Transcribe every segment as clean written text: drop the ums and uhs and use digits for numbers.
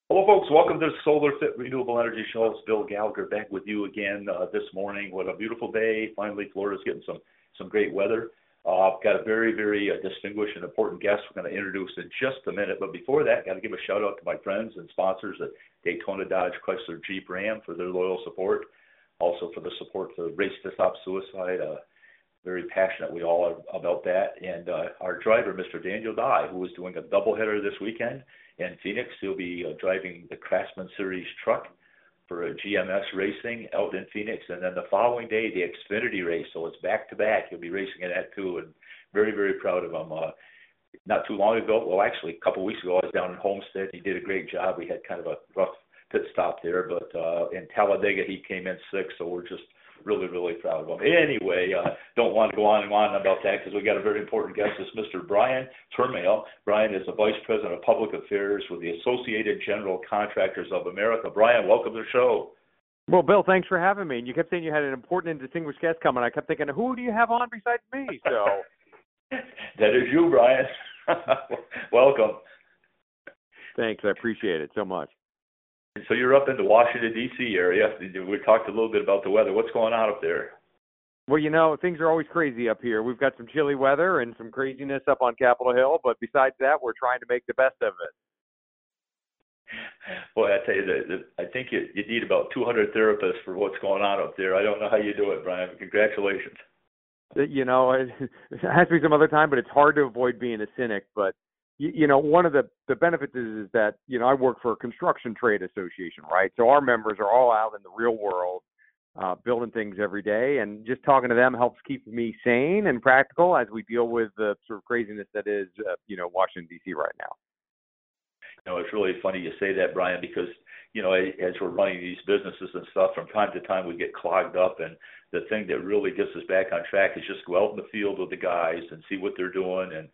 Hello, folks. Welcome to the Solar Fit Renewable Energy Show. It's Bill Gallagher back with you again this morning. What a beautiful day. Finally, Florida's getting some great weather. I've got a very distinguished and important guest we're going to introduce in just a minute. But before that, got to give a shout out to my friends and sponsors at Daytona Dodge Chrysler Jeep Ram for their loyal support. Also for the support for Race to Stop Suicide. Very passionate we all are about that. And our driver, Mr. Daniel Dye, who is doing a doubleheader this weekend in Phoenix. He'll be driving the Craftsman Series truck for a GMS Racing out in Phoenix. And then the following day, the Xfinity race. So it's back-to-back. He'll be racing in that too. And very proud of him. Not too long ago, well, actually, a couple of weeks ago, I was down in Homestead. He did a great job. We had kind of a rough pit stop there. But in Talladega, he came in sixth. So we're just really proud of him. Anyway, don't want to go on and on about that because we got a very important guest. It's Mr. Brian Turmail. Brian is the Vice President of Public Affairs with the Associated General Contractors of America. Brian, welcome to the show. Well, Bill, thanks for having me. And you kept saying you had an important and distinguished guest coming. I kept thinking, who do you have on besides me? So that is you, Brian. Welcome. Thanks. I appreciate it so much. So you're up in the Washington, D.C. area. We talked a little bit about the weather. What's going on up there? Well, things are always crazy up here. We've got some chilly weather and some craziness up on Capitol Hill, but besides that, we're trying to make the best of it. Boy, I tell you, I think you need about 200 therapists for what's going on up there. I don't know how you do it, Brian. Congratulations. It has to be some other time, but it's hard to avoid being a cynic. But one of the benefits is that, I work for a construction trade association, right? So our members are all out in the real world, building things every day, and just talking to them helps keep me sane and practical as we deal with the sort of craziness that is, Washington, D.C. right now. It's really funny you say that, Brian, because, as we're running these businesses and stuff, from time to time we get clogged up, and the thing that really gets us back on track is just go out in the field with the guys and see what they're doing, and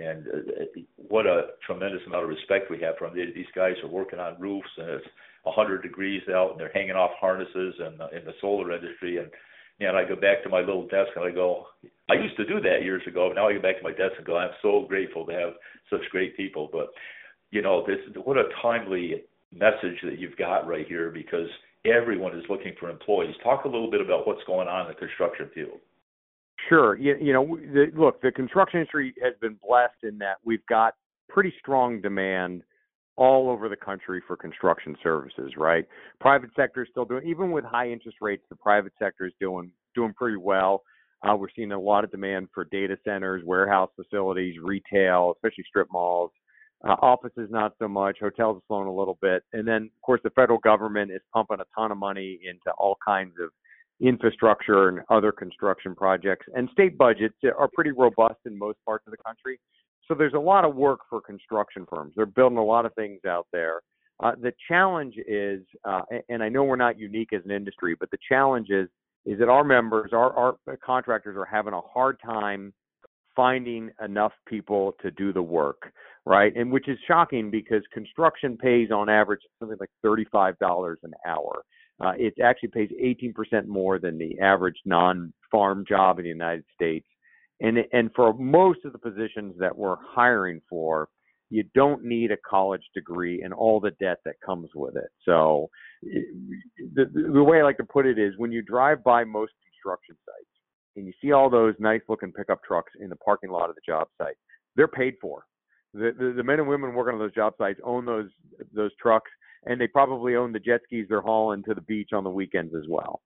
what a tremendous amount of respect we have for them. These guys are working on roofs, and it's 100 degrees out, and they're hanging off harnesses in the solar industry. And I go back to my little desk, and I go, I used to do that years ago. Now I go back to my desk and go, I'm so grateful to have such great people. But, what a timely message that you've got right here, because everyone is looking for employees. Talk a little bit about what's going on in the construction field. Sure. Look, the construction industry has been blessed in that we've got pretty strong demand all over the country for construction services, right? Private sector is still doing, even with high interest rates, the private sector is doing pretty well. We're seeing a lot of demand for data centers, warehouse facilities, retail, especially strip malls. Offices, not so much. Hotels have flown a little bit. And then, of course, the federal government is pumping a ton of money into all kinds of infrastructure and other construction projects, and state budgets are pretty robust in most parts of the country. So there's a lot of work for construction firms. They're building a lot of things out there. The challenge is, and I know we're not unique as an industry, but the challenge is that our members, our contractors are having a hard time finding enough people to do the work, right? And which is shocking because construction pays on average something like $35 an hour. It actually pays 18% more than the average non-farm job in the United States. And for most of the positions that we're hiring for, you don't need a college degree and all the debt that comes with it. So the way I like to put it is when you drive by most construction sites and you see all those nice looking pickup trucks in the parking lot of the job site, they're paid for. The men and women working on those job sites own those trucks, and they probably own the jet skis they're hauling to the beach on the weekends as well.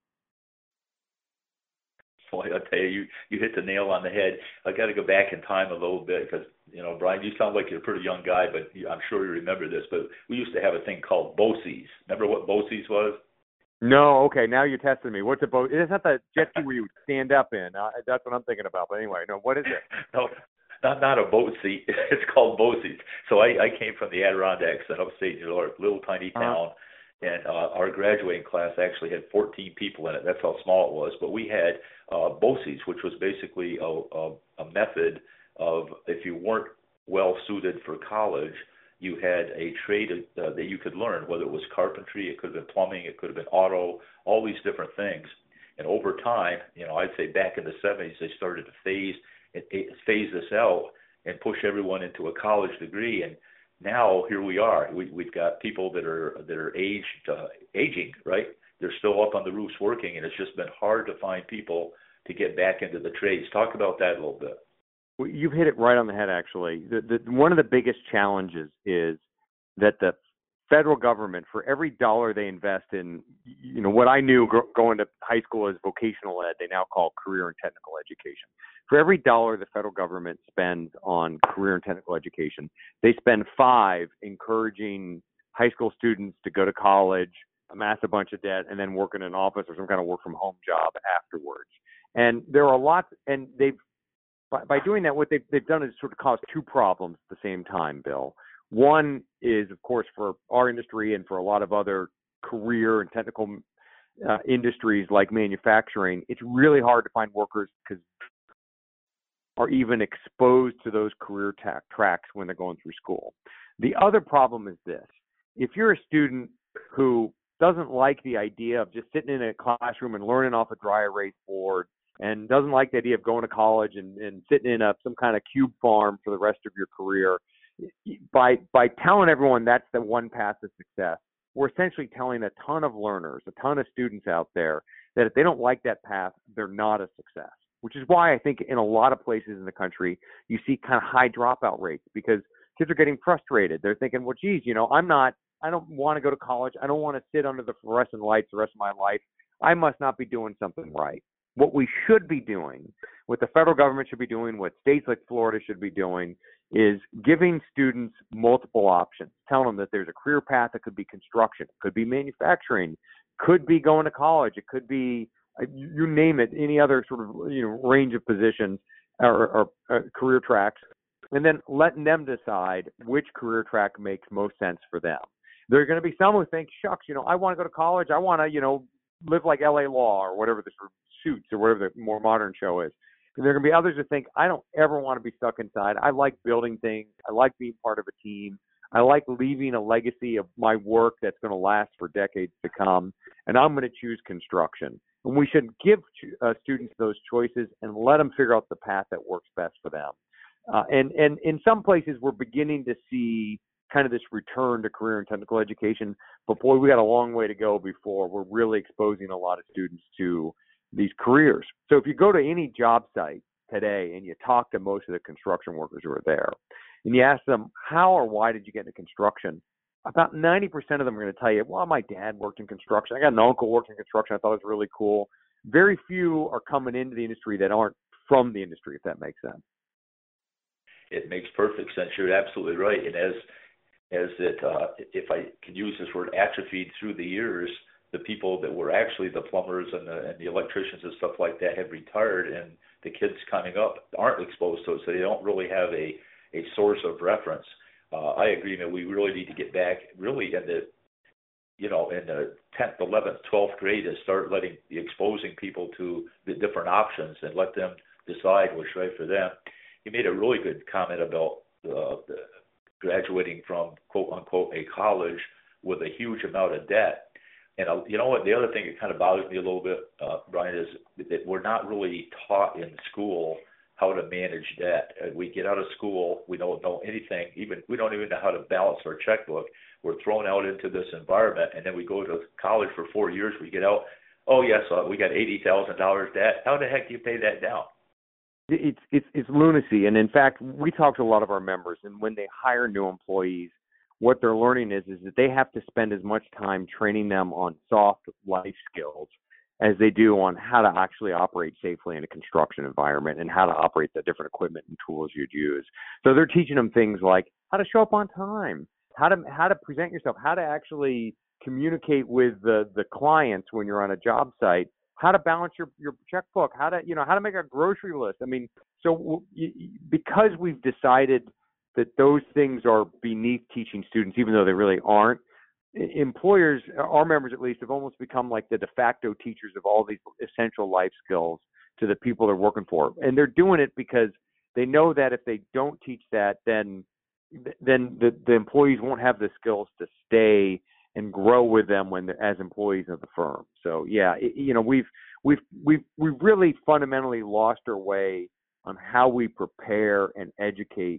Boy, I tell you, you hit the nail on the head. I got to go back in time a little bit because, Brian, you sound like you're a pretty young guy, but I'm sure you remember this. But we used to have a thing called BOCES. Remember what BOCES was? No, okay, now you're testing me. What's a BOCES? It's not the jet ski where you ststand up in. That's what I'm thinking about. But anyway, no, what is it? No, not a boat seat. It's called BOCES. So I came from the Adirondacks in upstate New York, little tiny town. And our graduating class actually had 14 people in it. That's how small it was. But we had BOCES, which was basically a method of if you weren't well suited for college, you had a trade that you could learn, whether it was carpentry, it could have been plumbing, it could have been auto, all these different things. And over time, I'd say back in the 70s, they started to phase this out and push everyone into a college degree. And now here we are. We've got people that are aging, right? They're still up on the roofs working, and it's just been hard to find people to get back into the trades. Talk about that a little bit. Well, you've hit it right on the head, actually. One of the biggest challenges is that the federal government, for every dollar they invest in, what I knew going to high school as vocational ed, they now call career and technical education. For every dollar the federal government spends on career and technical education, they spend $5 encouraging high school students to go to college, amass a bunch of debt, and then work in an office or some kind of work from home job afterwards. And there are lots, and by doing that, what they've done is sort of caused two problems at the same time, Bill. One is, of course, for our industry and for a lot of other career and technical industries like manufacturing, it's really hard to find workers because are even exposed to those career tracks when they're going through school. The other problem is this. If you're a student who doesn't like the idea of just sitting in a classroom and learning off a dry erase board and doesn't like the idea of going to college and sitting in some kind of cube farm for the rest of your career, by telling everyone that's the one path to success, we're essentially telling a ton of learners, a ton of students out there that if they don't like that path, they're not a success, which is why I think in a lot of places in the country, you see kind of high dropout rates because kids are getting frustrated. They're thinking, well, geez, I don't want to go to college. I don't want to sit under the fluorescent lights the rest of my life. I must not be doing something right. What we should be doing, what the federal government should be doing, what states like Florida should be doing, is giving students multiple options, telling them that there's a career path that could be construction, could be manufacturing, could be going to college, it could be, you name it, any other sort of range of positions or career tracks, and then letting them decide which career track makes most sense for them. There are going to be some who think, shucks, I want to go to college, I want to, live like LA Law or whatever the sort of Suits or whatever the more modern show is. And there are going to be others who think, I don't ever want to be stuck inside. I like building things. I like being part of a team. I like leaving a legacy of my work that's going to last for decades to come. And I'm going to choose construction. And we should give students those choices and let them figure out the path that works best for them. And in some places, we're beginning to see kind of this return to career and technical education. But boy, we got a long way to go before we're really exposing a lot of students to these careers. So if you go to any job site today and you talk to most of the construction workers who are there and you ask them, how or why did you get into construction? About 90% of them are going to tell you, well, my dad worked in construction. I got an uncle who worked in construction. I thought it was really cool. Very few are coming into the industry that aren't from the industry, if that makes sense. It makes perfect sense. You're absolutely right. And as it, if I could use this word, atrophied through the years, the people that were actually the plumbers and the electricians and stuff like that have retired, and the kids coming up aren't exposed to it, so they don't really have a source of reference. I agree that we really need to get back really in the 10th, 11th, 12th grade and start exposing people to the different options and let them decide what's right for them. You made a really good comment about the graduating from quote unquote a college with a huge amount of debt. And you know what? The other thing that kind of bothers me a little bit, Brian, is that we're not really taught in school how to manage debt. We get out of school, we don't know anything. We don't even know how to balance our checkbook. We're thrown out into this environment, and then we go to college for 4 years. We get out. Oh yes, we got $80,000 debt. How the heck do you pay that down? It's lunacy. And in fact, we talk to a lot of our members, and when they hire new employees, what they're learning is that they have to spend as much time training them on soft life skills as they do on how to actually operate safely in a construction environment and how to operate the different equipment and tools you'd use. So they're teaching them things like how to show up on time, how to present yourself, how to actually communicate with the clients when you're on a job site, how to balance your checkbook, how to make a grocery list. I mean, so because we've decided that those things are beneath teaching students, even though they really aren't, employers, our members at least, have almost become like the de facto teachers of all these essential life skills to the people they're working for. And they're doing it because they know that if they don't teach that, then the employees won't have the skills to stay and grow with them as employees of the firm. So yeah, we've really fundamentally lost our way on how we prepare and educate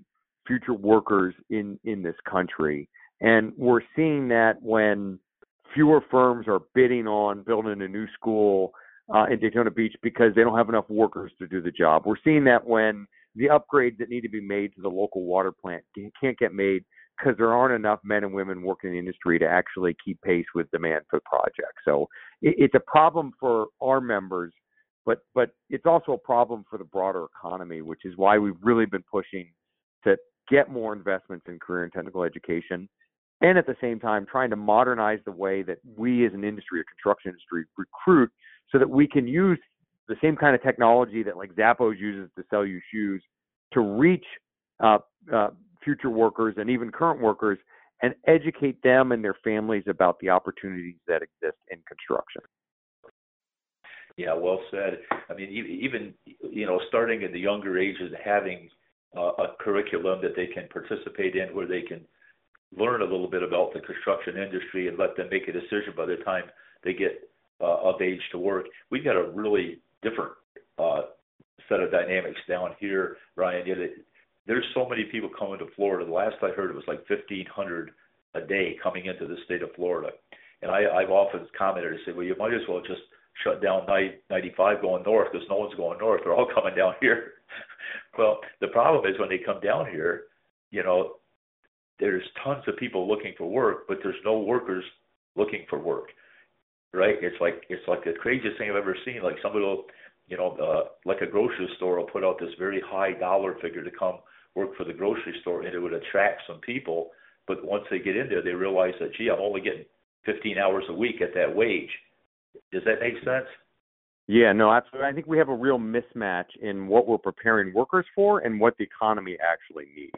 future workers in this country. And we're seeing that when fewer firms are bidding on building a new school in Daytona Beach because they don't have enough workers to do the job. We're seeing that when the upgrades that need to be made to the local water plant can't get made because there aren't enough men and women working in the industry to actually keep pace with demand for projects. So it's a problem for our members, but it's also a problem for the broader economy, which is why we've really been pushing to get more investments in career and technical education, and at the same time trying to modernize the way that we as an industry, a construction industry, recruit so that we can use the same kind of technology that like Zappos uses to sell you shoes to reach future workers and even current workers and educate them and their families about the opportunities that exist in construction. Yeah, well said. I mean, even, starting at the younger ages, having a curriculum that they can participate in where they can learn a little bit about the construction industry and let them make a decision by the time they get of age to work. We've got a really different set of dynamics down here, Ryan. There's so many people coming to Florida. The last I heard, it was like 1,500 a day coming into the state of Florida. And I've often commented and said, well, you might as well just shut down 95 going north because no one's going north. They're all coming down here. Well, the problem is when they come down here, there's tons of people looking for work, but there's no workers looking for work, right? It's like the craziest thing I've ever seen. Like somebody will, like a grocery store will put out this very high dollar figure to come work for the grocery store, and it would attract some people. But once they get in there, they realize that, gee, I'm only getting 15 hours a week at that wage. Does that make sense? Yeah, no, absolutely. I think we have a real mismatch in what we're preparing workers for and what the economy actually needs.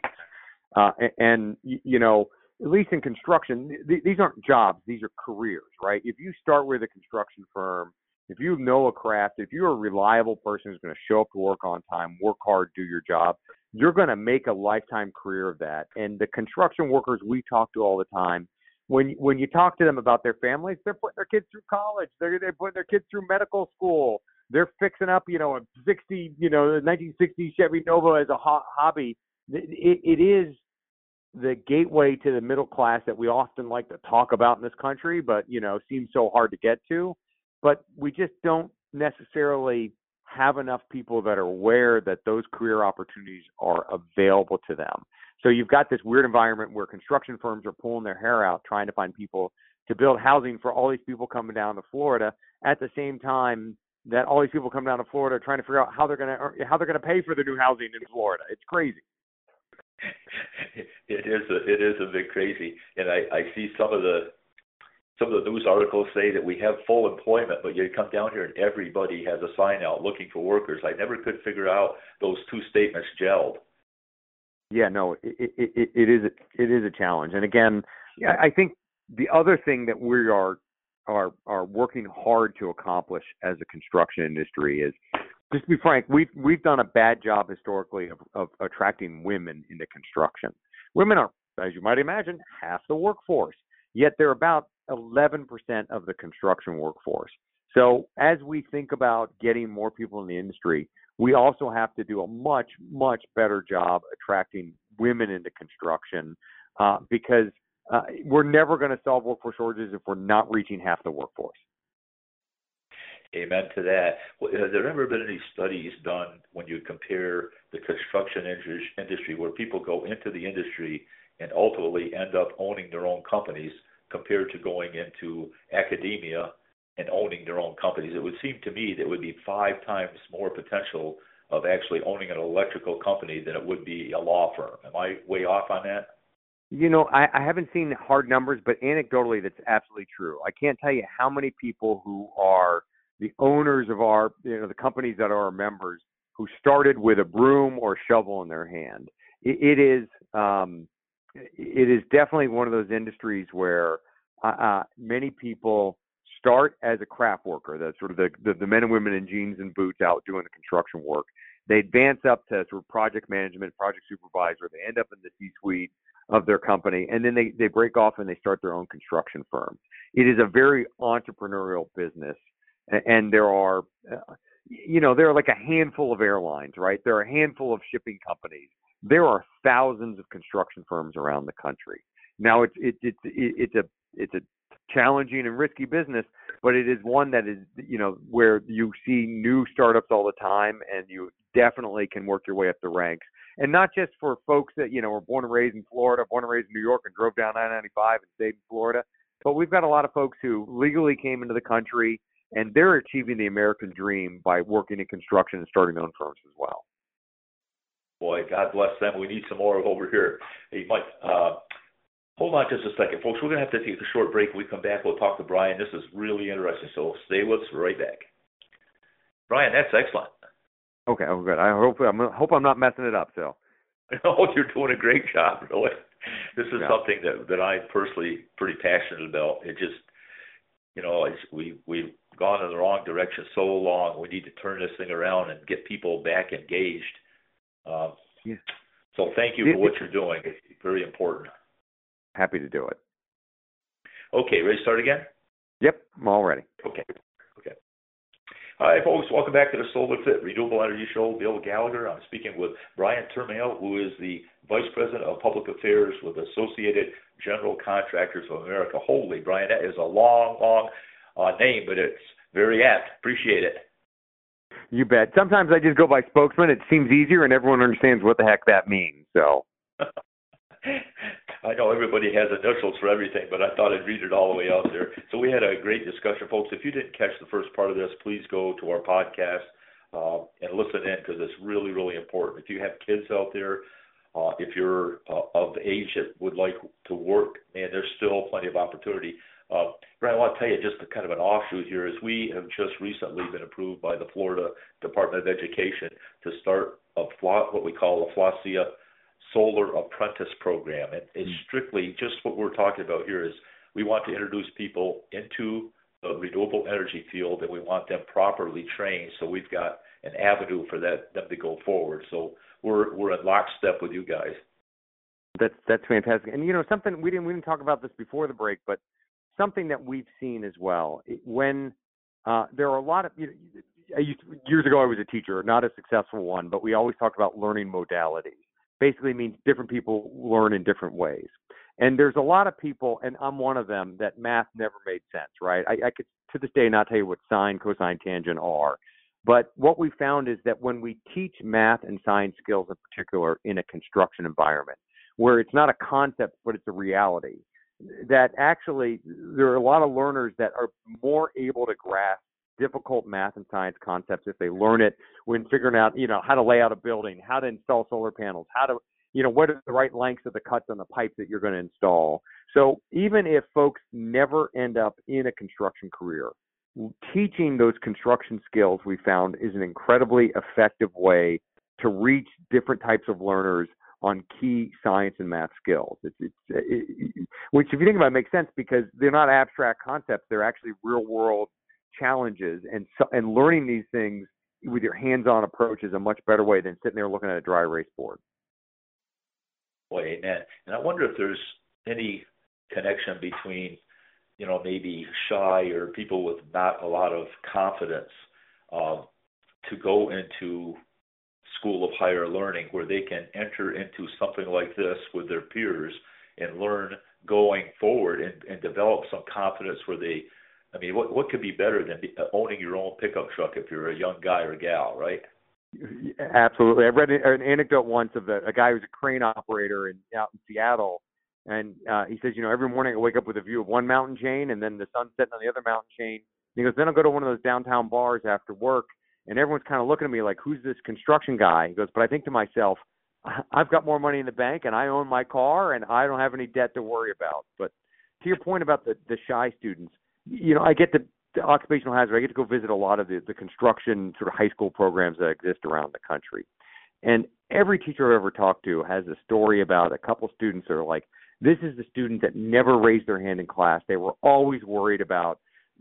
At least in construction, these aren't jobs, these are careers, right? If you start with a construction firm, if you know a craft, if you're a reliable person who's going to show up to work on time, work hard, do your job, you're going to make a lifetime career of that. And the construction workers we talk to all the time, when you talk to them about their families, they're putting their kids through college, they're putting their kids through medical school, they're fixing up, a 1960 Chevy Nova as a hobby. It is the gateway to the middle class that we often like to talk about in this country, but, seems so hard to get to. But we just don't necessarily have enough people that are aware that those career opportunities are available to them. So you've got this weird environment where construction firms are pulling their hair out trying to find people to build housing for all these people coming down to Florida, at the same time that all these people come down to Florida are trying to figure out how they're going to pay for the new housing in Florida. It's crazy. It is a bit crazy, and I see some of the news articles say that we have full employment, but you come down here and everybody has a sign out looking for workers. I never could figure out those two statements gelled. Yeah, no, it is a challenge, and again, I think the other thing that we are working hard to accomplish as a construction industry is, just to be frank, we've done a bad job historically of attracting women into construction. Women are, as you might imagine, half the workforce, yet they're about 11% of the construction workforce. So as we think about getting more people in the industry, we also have to do a much, much better job attracting women into construction because we're never going to solve workforce shortages if we're not reaching half the workforce. Amen to that. Has there ever been any studies done when you compare the construction industry where people go into the industry and ultimately end up owning their own companies compared to going into academia and owning their own companies? It would seem to me that would be 5 times more potential of actually owning an electrical company than it would be a law firm. Am I way off on that? I haven't seen hard numbers, but anecdotally, that's absolutely true. I can't tell you how many people who are the owners of our, the companies that are our members, who started with a broom or shovel in their hand. It is definitely one of those industries where many people start as a craft worker, the sort of the men and women in jeans and boots out doing the construction work. They advance up to sort of project management, project supervisor. They end up in the C-suite of their company, and then they break off and they start their own construction firm. It is a very entrepreneurial business, and there are there are like a handful of airlines, right? There are a handful of shipping companies. There are thousands of construction firms around the country. Now it's a challenging and risky business, but it is one that is, where you see new startups all the time, and you definitely can work your way up the ranks. And not just for folks that, were born and raised in Florida, born and raised in New York, and drove down I-95 and stayed in Florida, but we've got a lot of folks who legally came into the country, and they're achieving the American dream by working in construction and starting their own firms as well. Boy, God bless them. We need some more over here. Hey, Mike, hold on just a second, folks. We're going to have to take a short break. When we come back, we'll talk to Brian. This is really interesting, so stay with us. We're right back. Brian, that's excellent. Okay, oh, good. I hope I'm not messing it up, so. Oh, you're doing a great job, really. This is something that I'm personally pretty passionate about. It just, we've gone in the wrong direction so long. We need to turn this thing around and get people back engaged. Yeah. So thank you for what you're doing. It's very important. Happy to do it. Okay, ready to start again? Yep, I'm all ready. Okay. Hi, folks. Welcome back to the SolarFit Renewable Energy Show. Bill Gallagher. I'm speaking with Brian Termale, who is the Vice President of Public Affairs with Associated General Contractors of America. Holy, Brian, that is a long name, but it's very apt. Appreciate it. You bet. Sometimes I just go by spokesman. It seems easier, and everyone understands what the heck that means. So. I know everybody has initials for everything, but I thought I'd read it all the way out there. So we had a great discussion, folks. If you didn't catch the first part of this, please go to our podcast and listen in, because it's really, really important. If you have kids out there, if you're of age that would like to work, man, there's still plenty of opportunity. Brian, I want to tell you just a kind of an offshoot here is we have just recently been approved by the Florida Department of Education to start what we call a FLACIA Solar Apprentice Program. And it's strictly just what we're talking about here is we want to introduce people into the renewable energy field, and we want them properly trained. So we've got an avenue for them to go forward. So we're in lockstep with you guys. That's fantastic. And something we didn't talk about this before the break, but something that we've seen as well when there are a lot of years ago I was a teacher, not a successful one, but we always talked about learning modalities. Basically means different people learn in different ways. And there's a lot of people, and I'm one of them, that math never made sense, right? I could, to this day, not tell you what sine, cosine, tangent are. But what we found is that when we teach math and science skills in particular in a construction environment, where it's not a concept, but it's a reality, that actually there are a lot of learners that are more able to grasp difficult math and science concepts if they learn it when figuring out, how to lay out a building, how to install solar panels, how to, what are the right lengths of the cuts on the pipe that you're going to install. So even if folks never end up in a construction career, teaching those construction skills we found is an incredibly effective way to reach different types of learners on key science and math skills. Which, if you think about it, makes sense because they're not abstract concepts. They're actually real world challenges, and learning these things with your hands-on approach is a much better way than sitting there looking at a dry erase board. Boy, amen. And I wonder if there's any connection between, maybe shy or people with not a lot of confidence to go into School of Higher Learning, where they can enter into something like this with their peers and learn going forward and develop some confidence where they, what could be better than owning your own pickup truck if you're a young guy or gal, right? Absolutely. I read an anecdote once of a guy who's a crane operator out in Seattle, and he says, every morning I wake up with a view of one mountain chain and then the sun setting on the other mountain chain. And he goes, then I'll go to one of those downtown bars after work, and everyone's kind of looking at me like, who's this construction guy? He goes, but I think to myself, I've got more money in the bank, and I own my car, and I don't have any debt to worry about. But to your point about the shy students, I get the occupational hazard. I get to go visit a lot of the construction sort of high school programs that exist around the country. And every teacher I've ever talked to has a story about a couple students that are like, this is the student that never raised their hand in class. They were always worried about,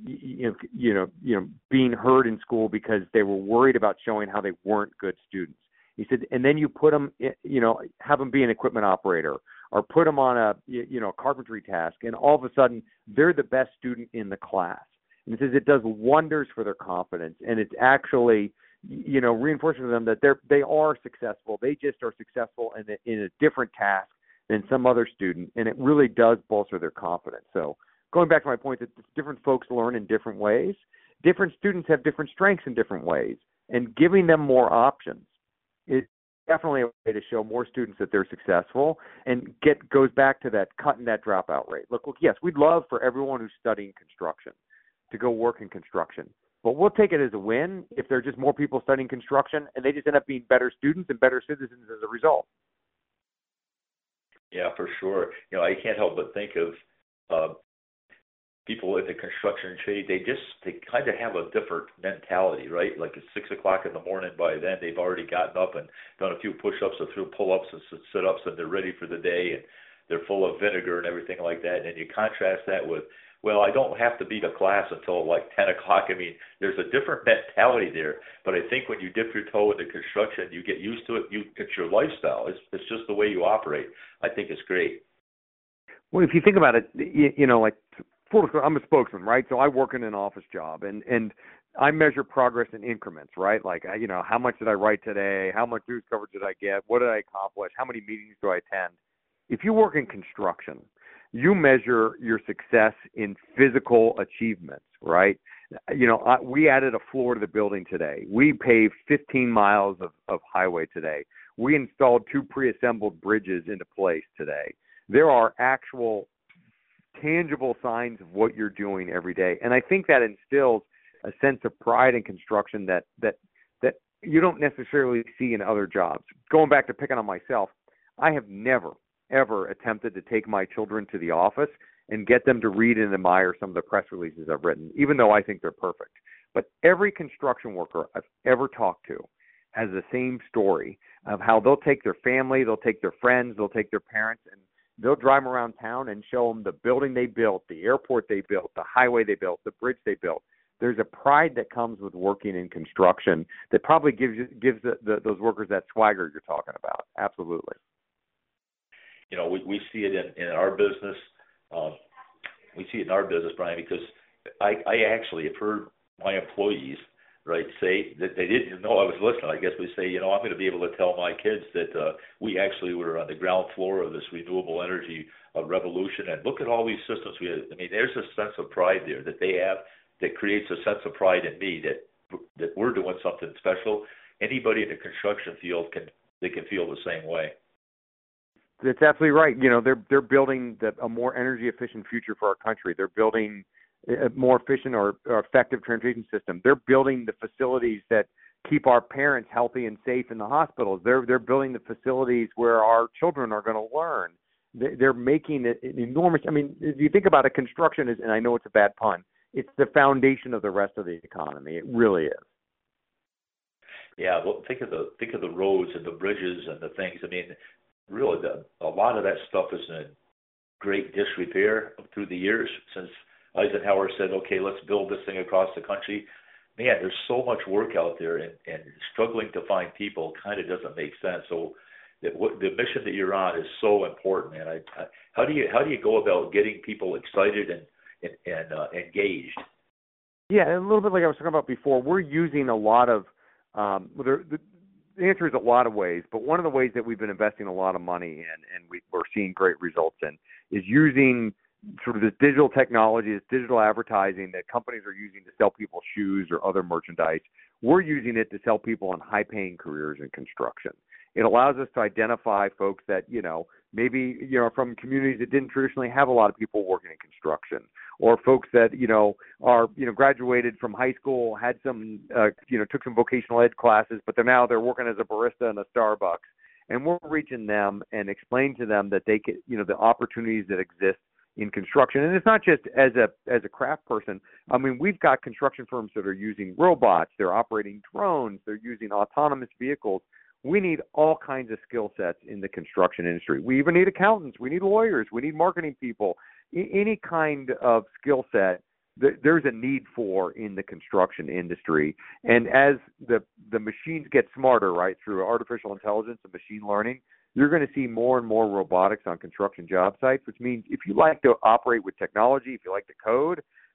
being heard in school because they were worried about showing how they weren't good students. He said, and then you put them, have them be an equipment operator or put them on a carpentry task, and all of a sudden they're the best student in the class. And it says it does wonders for their confidence, and it's actually, reinforcing to them that they are successful. They just are successful in a different task than some other student, and it really does bolster their confidence. So going back to my point that different folks learn in different ways, different students have different strengths in different ways, and giving them more options is definitely a way to show more students that they're successful and goes back to that cutting that dropout rate. Look, yes, we'd love for everyone who's studying construction to go work in construction, but we'll take it as a win if there are just more people studying construction and they just end up being better students and better citizens as a result. Yeah, for sure. I can't help but think of people in the construction trade. They kind of have a different mentality, right? Like at 6 o'clock in the morning, by then they've already gotten up and done a few push-ups, a few pull-ups, and sit-ups, and they're ready for the day, and they're full of vinegar and everything like that. And you contrast that with, well, I don't have to be to class until like 10 o'clock. I mean, there's a different mentality there. But I think when you dip your toe into construction, you get used to it. It's your lifestyle. It's just the way you operate. I think it's great. Well, if you think about it, like I'm a spokesman, right? So I work in an office job, and I measure progress in increments, right? Like, how much did I write today? How much news coverage did I get? What did I accomplish? How many meetings do I attend? If you work in construction, you measure your success in physical achievements, right? We added a floor to the building today. We paved 15 miles of highway today. We installed 2 pre-assembled bridges into place today. There are actual tangible signs of what you're doing every day. And I think that instills a sense of pride in construction that you don't necessarily see in other jobs. Going back to picking on myself, I have never, ever attempted to take my children to the office and get them to read and admire some of the press releases I've written, even though I think they're perfect. But every construction worker I've ever talked to has the same story of how they'll take their family, they'll take their friends, they'll take their parents, and they'll drive them around town and show them the building they built, the airport they built, the highway they built, the bridge they built. There's a pride that comes with working in construction that probably gives those workers that swagger you're talking about. Absolutely. We see it in our business. We see it in our business, Brian, because I actually have heard my employees, right, say that they didn't know I was listening. I guess we say, I'm going to be able to tell my kids that we actually were on the ground floor of this renewable energy revolution, and look at all these systems we have. I mean, there's a sense of pride there that they have that creates a sense of pride in me that we're doing something special. Anybody in the construction field can feel the same way. That's absolutely right. They're building a more energy efficient future for our country. They're building a more efficient or effective transportation system. They're building the facilities that keep our parents healthy and safe in the hospitals. They're building the facilities where our children are going to learn. They're making it enormous. I mean, if you think about it, construction is, and I know it's a bad pun, it's the foundation of the rest of the economy. It really is. Yeah, well, think of the roads and the bridges and the things. I mean, really, a lot of that stuff is in great disrepair through the years since Eisenhower said, okay, let's build this thing across the country. Man, there's so much work out there, and struggling to find people kind of doesn't make sense. So the mission that you're on is so important, man. How do you go about getting people excited and engaged? Yeah, a little bit like I was talking about before. We're using a lot of the answer is a lot of ways, but one of the ways that we've been investing a lot of money in, and we're seeing great results in, is using sort of this digital technology, this digital advertising that companies are using to sell people shoes or other merchandise. We're using it to sell people in high-paying careers in construction. It allows us to identify folks that, maybe, from communities that didn't traditionally have a lot of people working in construction, or folks that, are, graduated from high school, had some, took some vocational ed classes, but they're working as a barista in a Starbucks. And we're reaching them and explaining to them that they can, the opportunities that exist in construction. And it's not just as a craft person. I mean, we've got construction firms that are using robots, they're operating drones, they're using autonomous vehicles. We need all kinds of skill sets in the construction industry. We even need accountants, we need lawyers, we need marketing people. Any kind of skill set there's a need for in the construction industry. And as the machines get smarter, right, through artificial intelligence and machine learning, you're going to see more and more robotics on construction job sites, which means if you like to operate with technology, if you like to code,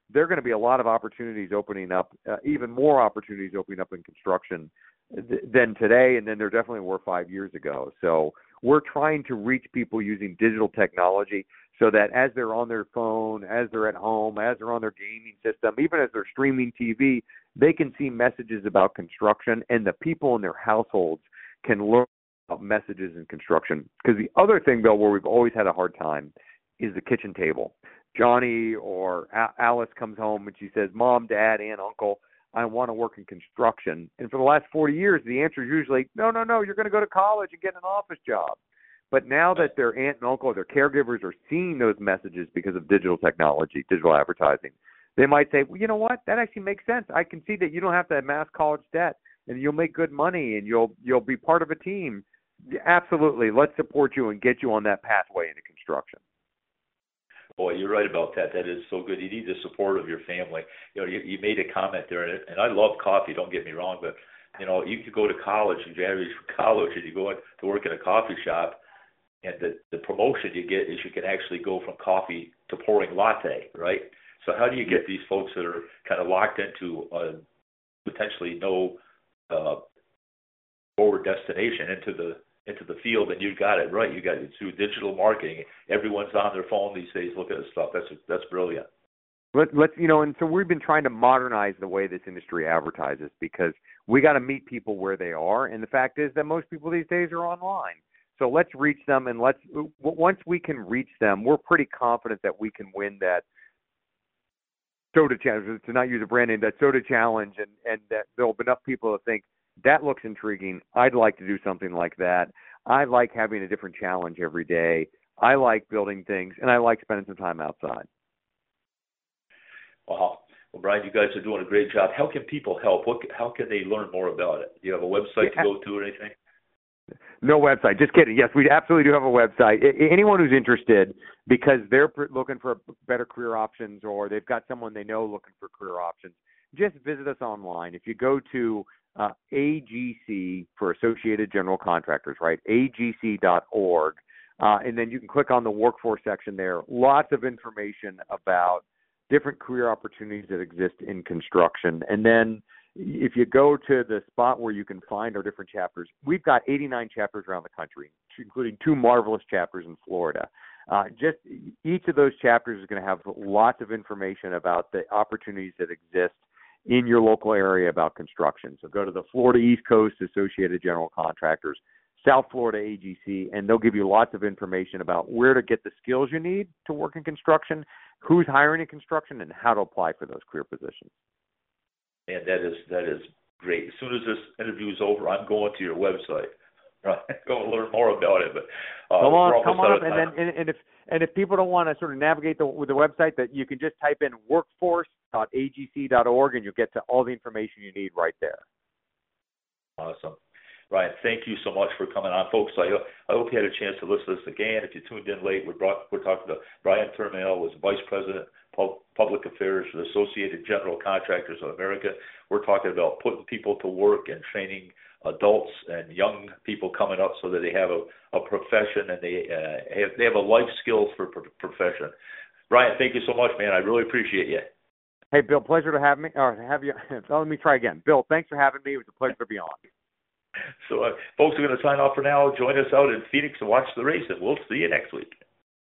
there are going to be a lot of opportunities opening up, even more opportunities opening up in construction than today, and then there definitely were 5 years ago. So we're trying to reach people using digital technology so that as they're on their phone, as they're at home, as they're on their gaming system, even as they're streaming TV, they can see messages about construction, and the people in their households can learn about messages in construction. Because the other thing, Bill, where we've always had a hard time is the kitchen table. Johnny or Alice comes home and she says, Mom, Dad, Aunt, Uncle, I want to work in construction. And for the last 40 years, the answer is usually, no, you're going to go to college and get an office job. But now that their aunt and uncle or their caregivers are seeing those messages because of digital technology, digital advertising, they might say, well, you know what? That actually makes sense. I can see that you don't have to amass college debt, and you'll make good money, and you'll be part of a team. Absolutely. Let's support you and get you on that pathway into construction. Boy, you're right about that. That is so good. You need the support of your family. You know, you made a comment there, and I love coffee. Don't get me wrong, but you know, you could go to college and graduate from college, and you go to work in a coffee shop, and the promotion you get is you can actually go from coffee to pouring latte, right? So how do you get these folks that are kind of locked into potentially no forward destination into the field? And you got it right. You got it through digital marketing. Everyone's on their phone these days looking at stuff. That's brilliant. Let's and so we've been trying to modernize the way this industry advertises, because we got to meet people where they are, and the fact is that most people these days are online. So let's reach them, and once we can reach them, we're pretty confident that we can win that soda challenge, to not use a brand name, that soda challenge, and that there'll be enough people to think that looks intriguing. I'd like to do something like that. I like having a different challenge every day. I like building things, and I like spending some time outside. Wow. Well, Brian, you guys are doing a great job. How can people help? How can they learn more about it? Do you have a website to go to or anything? No website. Just kidding. Yes, we absolutely do have a website. Anyone who's interested, because they're looking for better career options, or they've got someone they know looking for career options, just visit us online. If you go to AGC for Associated General Contractors, right? AGC.org, and then you can click on the workforce section there. Lots of information about different career opportunities that exist in construction. And then if you go to the spot where you can find our different chapters, we've got 89 chapters around the country, including 2 marvelous chapters in Florida. Just each of those chapters is going to have lots of information about the opportunities that exist in your local area about construction. So go to the Florida East Coast Associated General Contractors, South Florida AGC, and they'll give you lots of information about where to get the skills you need to work in construction, who's hiring in construction, and how to apply for those career positions. And that is great. As soon as this interview is over, I'm going to your website. Right, go and learn more about it. But come on up, and if people don't want to sort of navigate with the website, that you can just type in workforce.agc.org, and you'll get to all the information you need right there. Awesome. Ryan, thank you so much for coming on. Folks, I hope you had a chance to listen to this again. If you tuned in late, we're talking to Brian Terminal, who's Vice President of Public Affairs for the Associated General Contractors of America. We're talking about putting people to work and training adults and young people coming up so that they have a profession and they have a life skills for profession. Brian, thank you so much, man. I really appreciate you. Hey, Bill, pleasure to have me, or have you. Let me try again. Bill, thanks for having me. It was a pleasure to be on. So, folks, are going to sign off for now. Join us out in Phoenix and watch the race, and we'll see you next week.